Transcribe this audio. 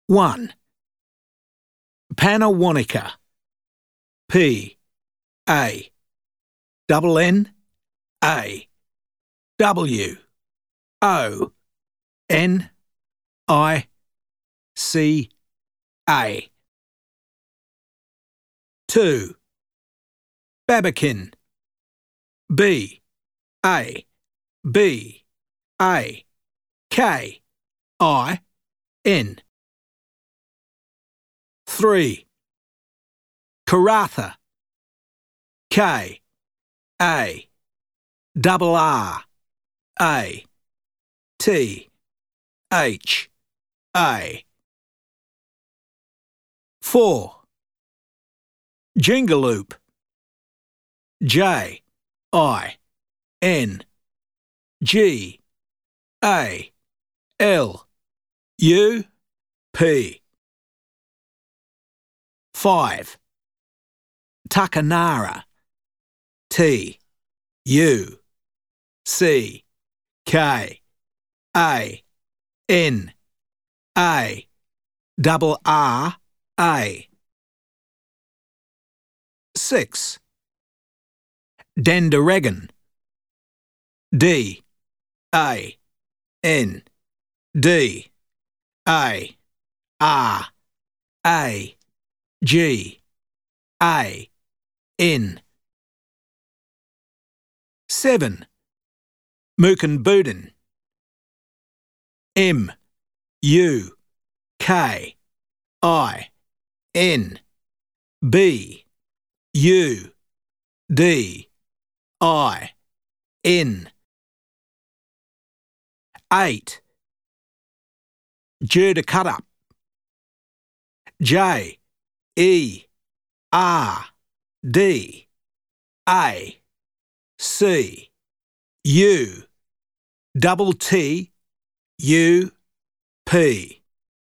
1. Pannawonica. P A double N A W O N I C A. 2. Babbackin. B A B A K I N. 3. Karratha. K A double R A T H A. 4. Jingaloop. J I N G A L U P. 5. Tuckanarra. T U C K A N A double R A. 6. Dandaregan. D A N D A R A G A N. 7. Mookinbudin. M U K I N B U D I N. 8. Jerdakuttup. J E R D A C U double T U P.